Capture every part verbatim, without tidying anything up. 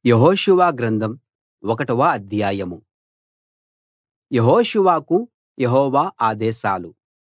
యెహోషువ గ్రంథం ఒకటవ అధ్యాయం. యెహోషువకు యెహోవా ఆదేశాలు.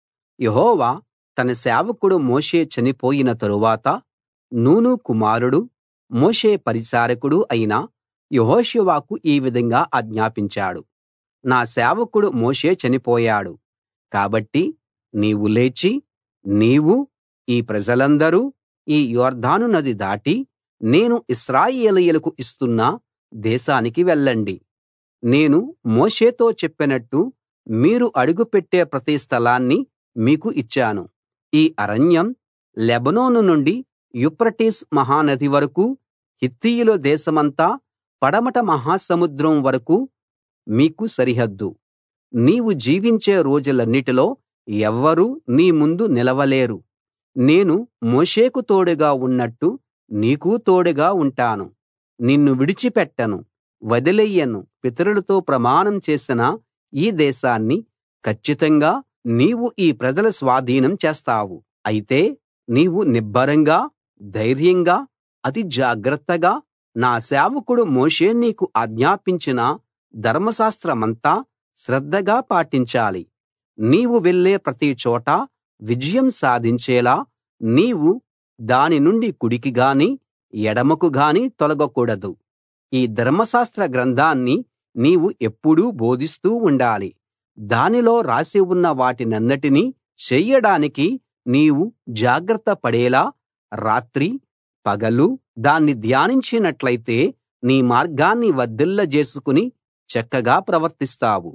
యెహోవా తన సేవకుడు మోషే చనిపోయిన తరువాత నూను కుమారుడూ మోషే పరిచారకుడూ అయిన యెహోషువకు ఈ విధంగా ఆజ్ఞాపించాడు. నా సేవకుడు మోషే చనిపోయాడు కాబట్టి నీవు లేచి, నీవూ ఈ ప్రజలందరూ ఈ యొర్దాను నది దాటి నేను ఇశ్రాయేలీయులకు ఇస్తున్న దేశానికి వెళ్ళండి. నేను మోషేతో చెప్పినట్టు మీరు అడుగుపెట్టే ప్రతి స్థలాన్నీ మీకు ఇచ్చాను. ఈ అరణ్యం లెబానోను నుండి యూఫ్రటీసు మహానది వరకూ, హిత్తీయుల దేశమంతా పడమట మహాసముద్రం వరకూ మీకు సరిహద్దు. నీవు జీవించే రోజులన్నిటిలో ఎవ్వరూ నీ ముందు నిలవలేరు. నేను మోషేకు తోడుగా ఉన్నట్టు నీకూ తోడుగా ఉంటాను. నిన్ను విడిచిపెట్టను, వదిలెయ్యను. పితరులతో ప్రమాణం చేసిన ఈ దేశాన్ని కచ్చితంగా నీవు ఈ ప్రజల స్వాధీనం చేస్తావు. అయితే నీవు నిబ్బరంగా, ధైర్యంగా, అతి జాగ్రత్తగా నా సేవకుడు మోషే నీకు ఆజ్ఞాపించిన ధర్మశాస్త్రమంతా శ్రద్ధగా పాటించాలి. నీవు వెళ్ళే ప్రతి చోటా విజయం సాధించేలా నీవు దాని నుండి కుడికి గాని ఎడమకు గాని తొలగకూడదు. ఈ ధర్మశాస్త్ర గ్రంథాన్ని నీవు ఎప్పుడూ బోధిస్తూ ఉండాలి. దానిలో రాసి ఉన్న వాటినన్నిటినీ చెయ్యడానికి నీవు జాగ్రత్త పడేలా రాత్రీ పగలూ దాన్ని ధ్యానించినట్లయితే నీ మార్గాన్ని వర్ధిల్లజేసుకుని చక్కగా ప్రవర్తిస్తావు.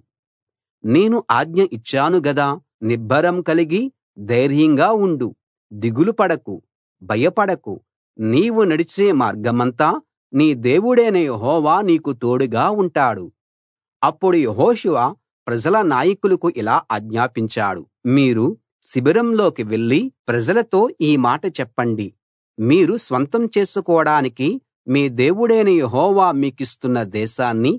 నేను ఆజ్ఞ ఇచ్చాను గదా, నిబ్బరం కలిగి ధైర్యంగా ఉండు. దిగులు పడకు, భయపడకు. నీవు నడిచే మార్గమంతా నీ దేవుడైన యెహోవా నీకు తోడుగా ఉంటాడు. అప్పుడు యెహోషువ ప్రజల నాయకులకు ఇలా ఆజ్ఞాపించాడు. మీరు శిబిరంలోకి వెళ్లి ప్రజలతో ఈ మాట చెప్పండి. మీరు స్వంతం చేసుకోడానికి మీ దేవుడైన యెహోవా మీకిస్తున్న దేశాన్ని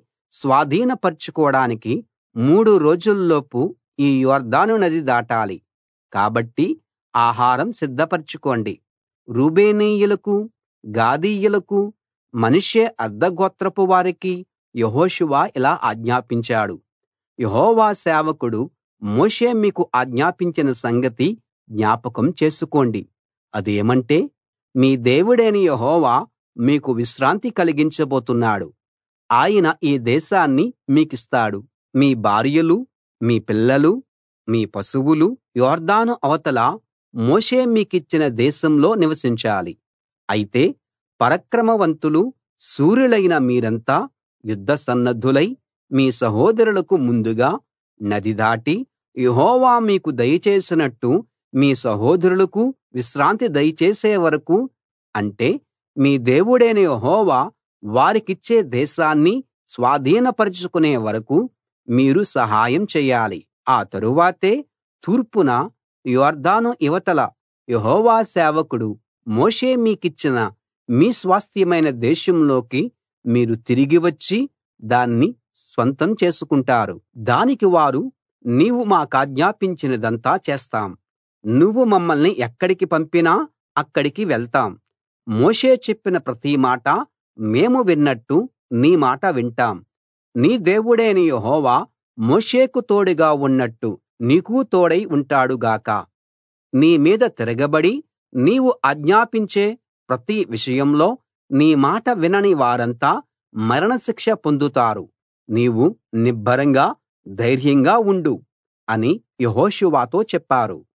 స్వాధీనపరచుకోడానికి మూడు రోజుల్లోపు ఈ యొర్దాను నది దాటాలి. కాబట్టి ఆహారం సిద్ధపరచుకోండి. రూబేనీయులకు, గాదీయులకు, మనష్షే అర్థగోత్రపు వారికి యెహోషువ ఇలా ఆజ్ఞాపించాడు. యెహోవా సేవకుడు మోషే మీకు ఆజ్ఞాపించిన సంగతి జ్ఞాపకం చేసుకోండి. అదేమంటే మీ దేవుడైన యెహోవా మీకు విశ్రాంతి కలిగించబోతున్నాడు. ఆయన ఈ దేశాన్ని మీకిస్తాడు. మీ భార్యలు, మీ పిల్లలు, మీ పశువులు యొర్దాను అవతల మోషే మీకిచ్చిన దేశంలో నివసించాలి. అయితే పరాక్రమవంతులు, శూరులైన మీరంతా యుద్ధ సన్నద్ధులై మీ సహోదరులకు ముందుగా నది దాటి యెహోవా మీకు దయచేసినట్టు మీ సహోదరులకు విశ్రాంతి దయచేసే వరకూ, అంటే మీ దేవుడైన యెహోవా వారికిచ్చే దేశాన్ని స్వాధీనపరచుకునే వరకూ మీరు సహాయం చెయ్యాలి. ఆ తరువాతే తూర్పున యొర్దాను ఇవతల యెహోవా సేవకుడు మోషే మీకిచ్చిన మీ స్వాస్థ్యమైన దేశంలోకి మీరు తిరిగి వచ్చి దాన్ని స్వంతం చేసుకుంటారు. దానికి వారు నీవు మాకాజ్ఞాపించినదంతా చేస్తాం. నువ్వు మమ్మల్ని ఎక్కడికి పంపినా అక్కడికి వెళ్తాం. మోషే చెప్పిన ప్రతి మాటా మేము విన్నట్టు నీ మాట వింటాం. నీ దేవుడైన యెహోవా మోషేకు తోడుగా ఉన్నట్టు నీకూ తోడై ఉంటాడు గాక. నీ మీద తిరగబడి నీవు ఆజ్ఞాపించే ప్రతి విషయంలో నీ మాట వినని వారంతా మరణశిక్ష పొందుతారు. నీవు నిబ్బరంగా, ధైర్యంగా ఉండు అని యెహోషువతో చెప్పారు.